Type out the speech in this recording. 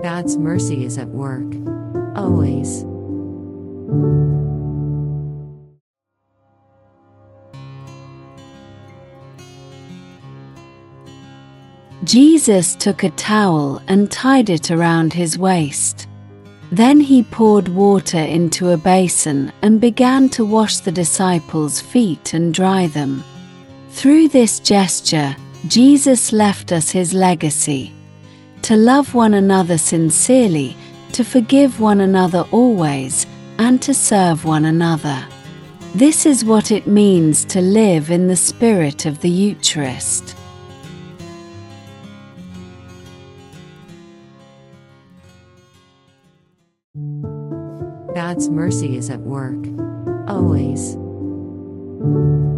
God's mercy is at work, always. Jesus took a towel and tied it around his waist. Then he poured water into a basin and began to wash the disciples' feet and dry them. Through this gesture, Jesus left us his legacy: to love one another sincerely, to forgive one another always, and to serve one another. This is what it means to live in the spirit of the Eucharist. God's mercy is at work, always.